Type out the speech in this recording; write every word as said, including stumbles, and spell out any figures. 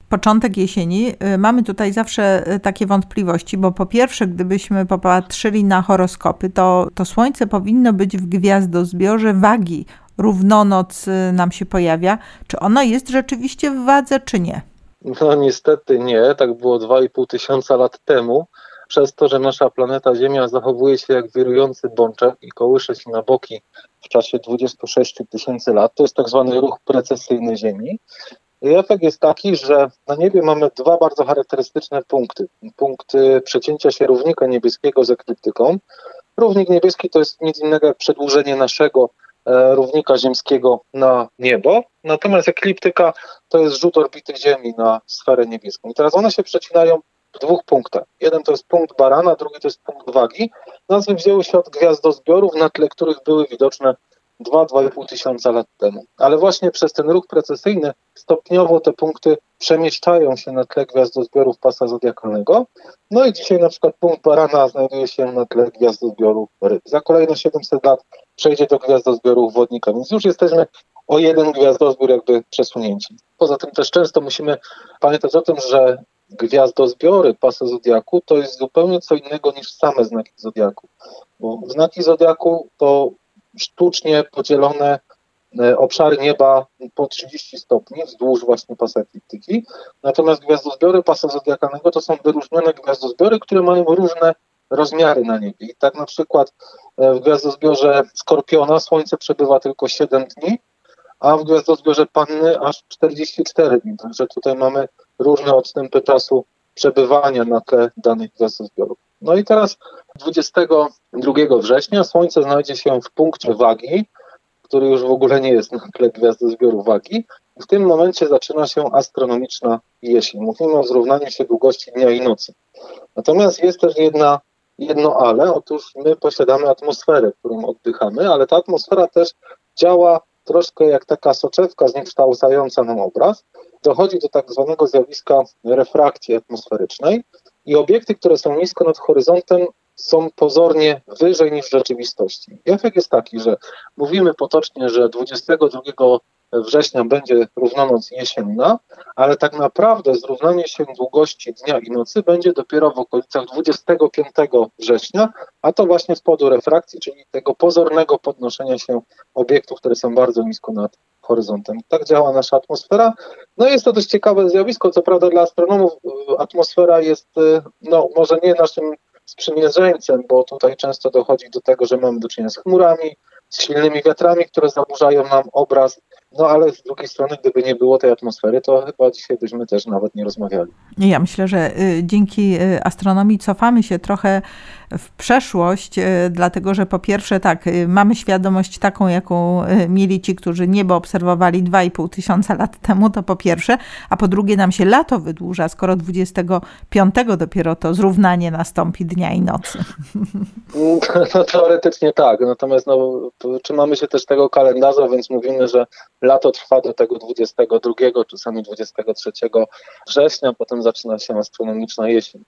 początek jesieni, mamy tutaj zawsze takie wątpliwości, bo po pierwsze, gdybyśmy popatrzyli na horoskopy, to, to Słońce powinno być w gwiazdozbiorze Wagi. Równonoc nam się pojawia. Czy ono jest rzeczywiście w wadze, czy nie? No niestety nie, tak było dwa i pół tysiąca lat temu. Przez to, że nasza planeta Ziemia zachowuje się jak wirujący bączek i kołysze się na boki w czasie dwudziestu sześciu tysięcy lat, to jest tak zwany ruch precesyjny Ziemi. I efekt jest taki, że na niebie mamy dwa bardzo charakterystyczne punkty. Punkty przecięcia się równika niebieskiego z ekliptyką. Równik niebieski to jest nic innego jak przedłużenie naszego e, równika ziemskiego na niebo. Natomiast ekliptyka to jest rzut orbity Ziemi na sferę niebieską. I teraz one się przecinają w dwóch punktach. Jeden to jest punkt Barana, drugi to jest punkt Wagi. Nazwy wzięły się od gwiazdozbiorów, na tle których były widoczne dwa do dwóch i pół tysiąca lat temu. Ale właśnie przez ten ruch precesyjny stopniowo te punkty przemieszczają się na tle gwiazdozbiorów pasa zodiakalnego. No i dzisiaj na przykład punkt Barana znajduje się na tle gwiazdozbioru Ryb. Za kolejne siedemset lat przejdzie do gwiazdozbioru Wodnika, więc już jesteśmy o jeden gwiazdozbiór jakby przesunięci. Poza tym też często musimy pamiętać o tym, że gwiazdozbiory pasa zodiaku to jest zupełnie co innego niż same znaki zodiaku. Bo znaki zodiaku to sztucznie podzielone obszary nieba po trzydzieści stopni wzdłuż właśnie pasa ekliptyki. Natomiast gwiazdozbiory pasa zodiakalnego to są wyróżnione gwiazdozbiory, które mają różne rozmiary na niebie. I tak na przykład w gwiazdozbiorze Skorpiona Słońce przebywa tylko siedem dni, a w gwiazdozbiorze Panny aż czterdzieści cztery dni. Także tutaj mamy różne odstępy czasu przebywania na tle danych gwiazdozbiorów. No i teraz dwudziestego drugiego września Słońce znajdzie się w punkcie Wagi, który już w ogóle nie jest na tle gwiazdozbioru Wagi. W tym momencie zaczyna się astronomiczna jesień. Mówimy o zrównaniu się długości dnia i nocy. Natomiast jest też jedna, jedno ale. Otóż my posiadamy atmosferę, którą oddychamy, ale ta atmosfera też działa troszkę jak taka soczewka zniekształcająca nam obraz. Dochodzi do tak zwanego zjawiska refrakcji atmosferycznej i obiekty, które są nisko nad horyzontem, są pozornie wyżej niż w rzeczywistości. I efekt jest taki, że mówimy potocznie, że dwudziestego drugiego września będzie równonoc jesienna, ale tak naprawdę zrównanie się długości dnia i nocy będzie dopiero w okolicach dwudziestego piątego września, a to właśnie z powodu refrakcji, czyli tego pozornego podnoszenia się obiektów, które są bardzo nisko nad horyzontem. Tak działa nasza atmosfera. No jest to dość ciekawe zjawisko, co prawda dla astronomów atmosfera jest, no może nie naszym sprzymierzeńcem, bo tutaj często dochodzi do tego, że mamy do czynienia z chmurami, z silnymi wiatrami, które zaburzają nam obraz, no ale z drugiej strony, gdyby nie było tej atmosfery, to chyba dzisiaj byśmy też nawet nie rozmawiali. Ja myślę, że dzięki astronomii cofamy się trochę w przeszłość, dlatego że po pierwsze tak, mamy świadomość taką, jaką mieli ci, którzy niebo obserwowali dwa i pół tysiąca lat temu, to po pierwsze, a po drugie nam się lato wydłuża, skoro dwudziestego piątego dopiero to zrównanie nastąpi dnia i nocy. No teoretycznie tak, natomiast no, trzymamy się też tego kalendarza, więc mówimy, że lato trwa do tego dwudziestego drugiego, czasami dwudziestego trzeciego września, potem zaczyna się astronomiczna jesień.